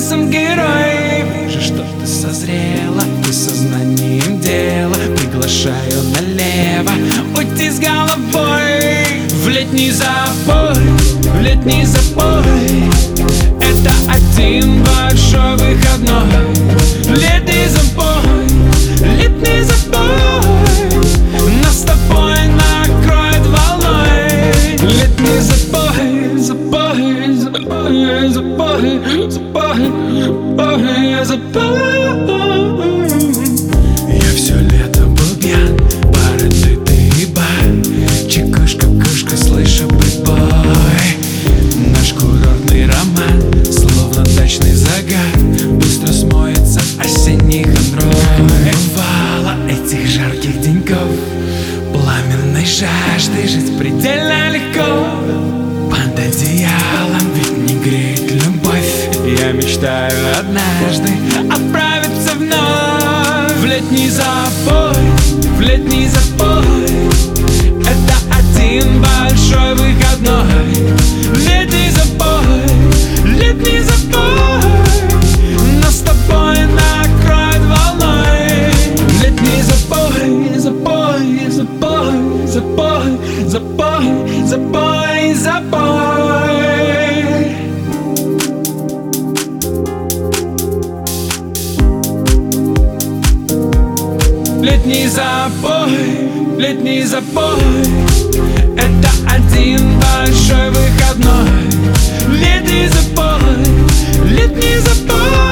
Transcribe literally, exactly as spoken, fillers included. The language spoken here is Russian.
сам герой. Вижу, что ты созрела, ты сознанием дела. Приглашаю налево, уйти с головой в летний запой, в летний запой. Это один большой выходной. Летний запой, летний запой, нас с тобой накроет волной. Летний запой, запой, запой, запой, запой, запой, запой. Я все лето был пьян, бары, ты и бар. Чекушка, кушка, слышу прибой. Наш курортный роман, словно дачный загар, быстро смоется осенний хандрой. Бывало этих жарких деньков, пламенной жажды жить предельно легко. Под одеялом ведь не греет любовь. Я мечтаю однажды отправиться вновь в летний запой, в летний запой. Это один большой выходной. Летний запой, летний запой, нас с тобой накроет волной. Летний запой, запой, запой, запой, запой, запой, запой. Летний запой, летний запой. Это один большой выходной. Летний запой, летний запой.